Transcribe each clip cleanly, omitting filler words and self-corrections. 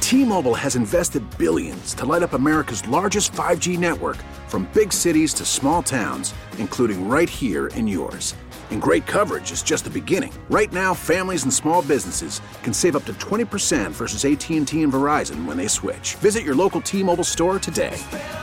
T-Mobile has invested billions to light up America's largest 5G network, from big cities to small towns, including right here in yours. And great coverage is just the beginning. Right now, families and small businesses can save up to 20% versus AT&T and Verizon when they switch. Visit your local T-Mobile store today.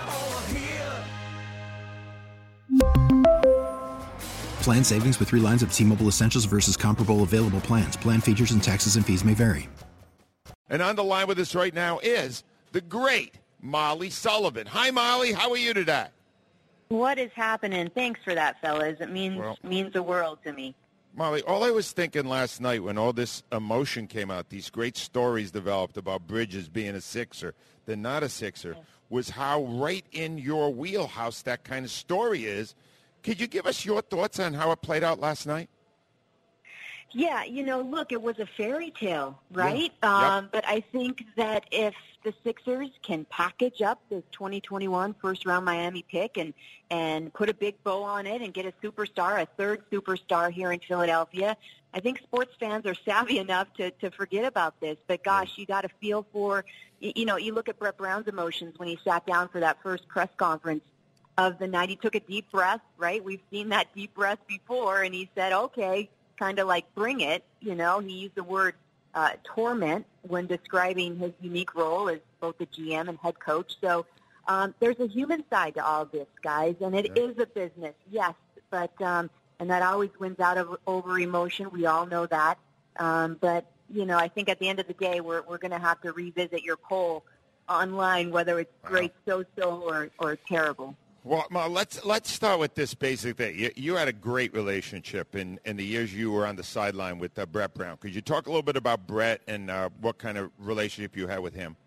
Plan savings with 3 lines of T-Mobile Essentials versus comparable available plans. Plan features and taxes and fees may vary. And on the line with us right now is the great Molly Sullivan. Hi, Molly. How are you today? What is happening? Thanks for that, fellas. It means the world to me. Molly, all I was thinking last night when all this emotion came out, these great stories developed about Bridges being a Sixer, then not a Sixer, was how right in your wheelhouse that kind of story is. Could you give us your thoughts on how it played out last night? Yeah, look, it was a fairy tale, right? Yeah. But I think that if the Sixers can package up this 2021 first-round Miami pick and put a big bow on it and get a superstar, a third superstar here in Philadelphia, I think sports fans are savvy enough to forget about this. But, gosh, you got to feel for, you look at Brett Brown's emotions when he sat down for that first press conference of the night. He took a deep breath, right? We've seen that deep breath before, and he said, okay, kind of like bring it. He used the word torment when describing his unique role as both the GM and head coach. So there's a human side to all of this, guys, and it is a business, yes, but and that always wins out over emotion. We all know that. But, I think at the end of the day, we're going to have to revisit your poll online, whether it's great, so-so, or terrible. Well, Ma, let's start with this basic thing. You had a great relationship in the years you were on the sideline with Brett Brown. Could you talk a little bit about Brett and what kind of relationship you had with him?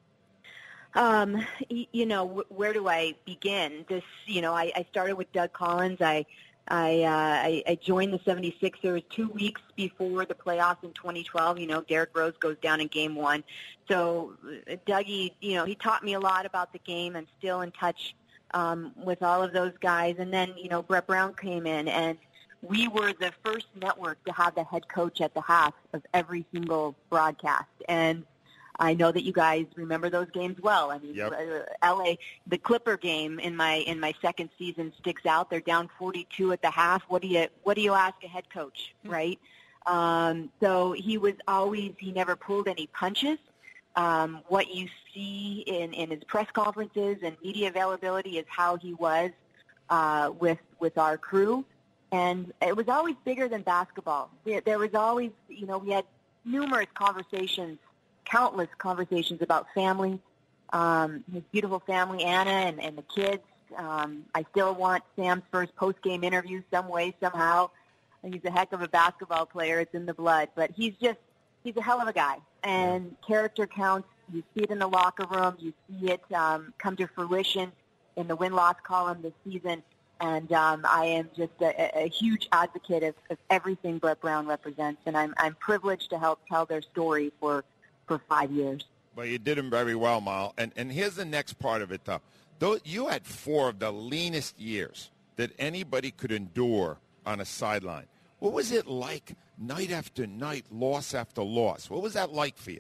Where do I begin? This, I started with Doug Collins. I joined the 76ers 2 weeks before the playoffs in 2012. Derrick Rose goes down in Game 1. So Dougie, he taught me a lot about the game. I'm still in touch with all of those guys. And then, Brett Brown came in, and we were the first network to have the head coach at the half of every single broadcast. And I know that you guys remember those games well. I mean, LA, the Clipper game in my second season sticks out. They're down 42 at the half. What do you ask a head coach, right? So he never pulled any punches. What you see in his press conferences and media availability is how he was with our crew, and it was always bigger than basketball. There was always, we had numerous conversations, countless conversations about family, his beautiful family, Anna, and the kids. I still want Sam's first post-game interview some way, somehow. He's a heck of a basketball player. It's in the blood, but he's a hell of a guy. And character counts. You see it in the locker room. You see it come to fruition in the win-loss column this season. And I am just a huge advocate of everything Brett Brown represents. And I'm privileged to help tell their story for 5 years. Well, you did them very well, Mal. And here's the next part of it, though. You had 4 of the leanest years that anybody could endure on a sideline. What was it like night after night, loss after loss? What was that like for you?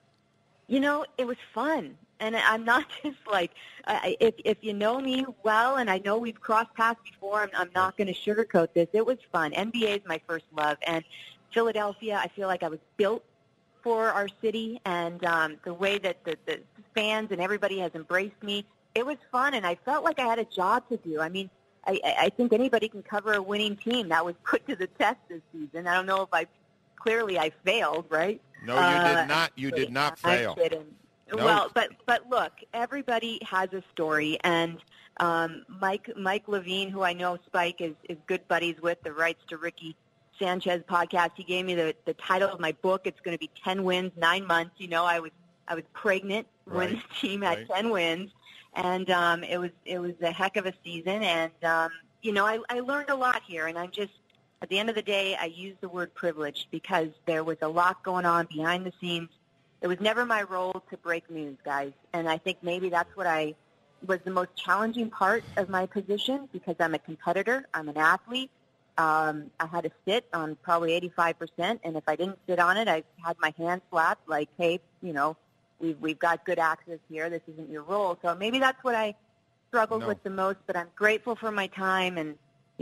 It was fun. And I'm not just like, if you know me well, and I know we've crossed paths before, I'm not going to sugarcoat this. It was fun. NBA is my first love. And Philadelphia, I feel like I was built for our city. And the way that the fans and everybody has embraced me, it was fun. And I felt like I had a job to do. I mean, I think anybody can cover a winning team. That was put to the test this season. I don't know if I failed, right? No, you did not. You did not fail. I didn't. No. Well, but look, everybody has a story, and Mike Levine, who I know Spike is good buddies with, the Rights to Ricky Sanchez podcast. He gave me the title of my book. It's going to be 10 wins, 9 months. I was pregnant when the team had 10 wins. And it was a heck of a season, and I learned a lot here. And I'm just, at the end of the day, I use the word privilege because there was a lot going on behind the scenes. It was never my role to break news, guys, and I think maybe that's what was the most challenging part of my position because I'm a competitor, I'm an athlete. I had to sit on probably 85%, and if I didn't sit on it, I had my hand slapped like, hey, we've got good access here. This isn't your role. So maybe that's what I struggled with the most, but I'm grateful for my time, and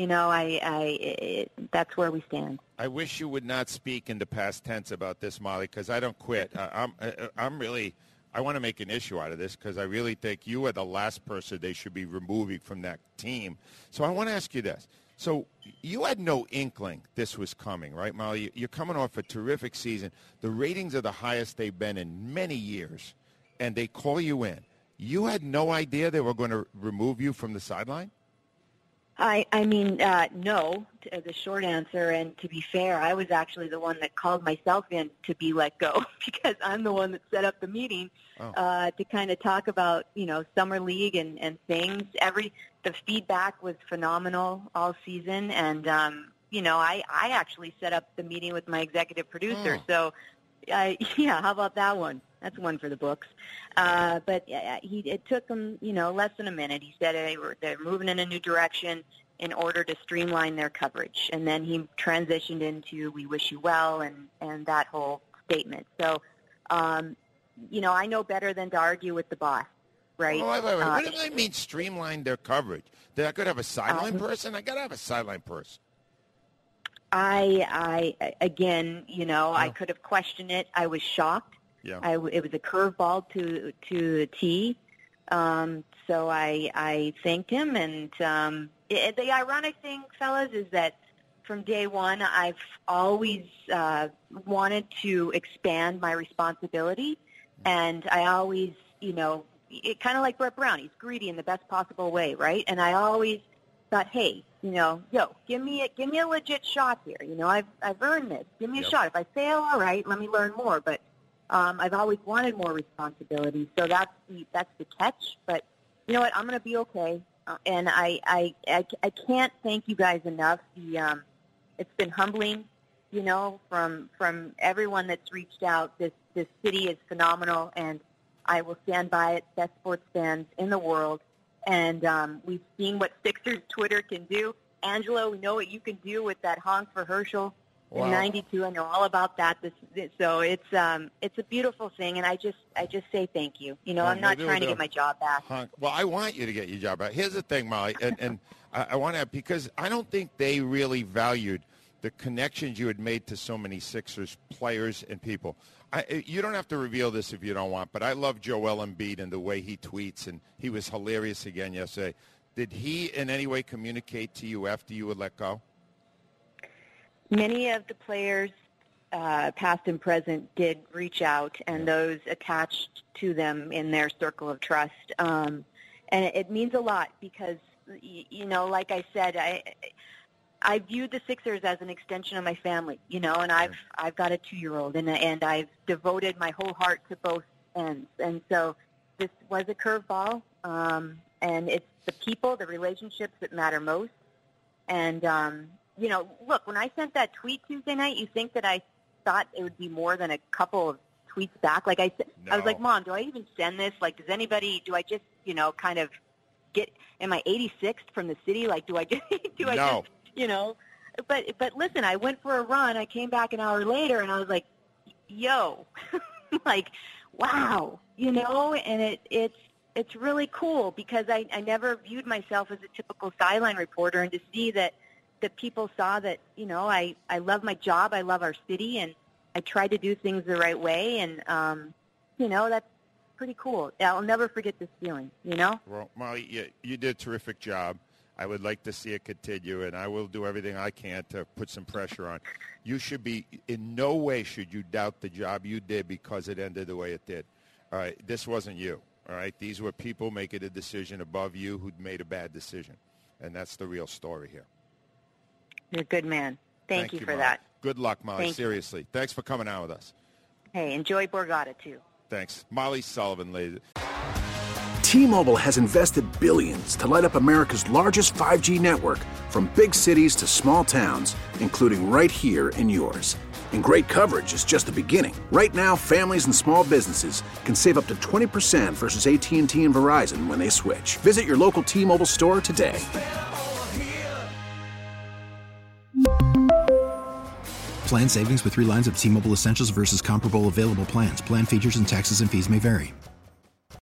that's where we stand. I wish you would not speak in the past tense about this, Molly, because I don't quit. I want to make an issue out of this because I really think you are the last person they should be removing from that team. So I want to ask you this. So you had no inkling this was coming, right, Molly? You're coming off a terrific season. The ratings are the highest they've been in many years, and they call you in. You had no idea they were going to remove you from the sideline? No, the short answer. And to be fair, I was actually the one that called myself in to be let go because I'm the one that set up the meeting to kind of talk about, summer league and things. The feedback was phenomenal all season. And, I actually set up the meeting with my executive producer. So, how about that one? That's one for the books. But it took him, less than a minute. He said they're moving in a new direction in order to streamline their coverage. And then he transitioned into "we wish you well" and that whole statement. So, I know better than to argue with the boss, right? Oh, wait. What do they mean streamline their coverage? I could have a sideline person? I got to have a sideline person. I could have questioned it. I was shocked. Yeah. It was a curveball to the T. So I thanked him. And the ironic thing, fellas, is that from day one, I've always wanted to expand my responsibility. And I always, kind of like Brett Brown, he's greedy in the best possible way, right? And I always thought, hey, give me a legit shot here. I've earned this. Give me a shot. If I fail, all right, let me learn more. But I've always wanted more responsibility, so that's the catch. But you know what? I'm going to be okay, and I can't thank you guys enough. It's been humbling, from everyone that's reached out. This city is phenomenal, and I will stand by it. Best sports fans in the world, and we've seen what Sixers Twitter can do. Angelo, we know what you can do with that honk for Herschel. In 92, I know all about that. So it's a beautiful thing, and I just say thank you. I'm not trying to get my job back. Well, I want you to get your job back. Here's the thing, Molly, and I want to, because I don't think they really valued the connections you had made to so many Sixers players and people. You don't have to reveal this if you don't want, but I love Joel Embiid and the way he tweets, and he was hilarious again yesterday. Did he in any way communicate to you after you were let go? Many of the players, past and present, did reach out, and those attached to them in their circle of trust. And it means a lot because, like I said, I viewed the Sixers as an extension of my family, and I've got a 2-year-old, and I've devoted my whole heart to both ends. And so this was a curveball, and it's the people, the relationships that matter most. And, look, when I sent that tweet Tuesday night, you think that I thought it would be more than a couple of tweets back? Like I was like, Mom, do I even send this? Like, do I just, kind of am I 86th from the city? Like, do I just, but listen, I went for a run. I came back an hour later and I was like, yo, like, wow, and it's really cool because I never viewed myself as a typical sideline reporter, and to see that people saw that, I love my job, I love our city, and I try to do things the right way, and, that's pretty cool. I'll never forget this feeling, Well, Molly, you did a terrific job. I would like to see it continue, and I will do everything I can to put some pressure on. You should be, in no way should you doubt the job you did because it ended the way it did. All right, this wasn't you, all right? These were people making a decision above you who'd made a bad decision, and that's the real story here. You're a good man. Thank you for Molly. that. Good luck, Molly. Seriously. Thanks for coming out with us. Hey, enjoy Borgata, too. Thanks. Molly Sullivan, ladies. T-Mobile has invested billions to light up America's largest 5G network, from big cities to small towns, including right here in yours. And great coverage is just the beginning. Right now, families and small businesses can save up to 20% versus AT&T and Verizon when they switch. Visit your local T-Mobile store today. Plan savings with 3 lines of T-Mobile Essentials versus comparable available plans. Plan features and taxes and fees may vary.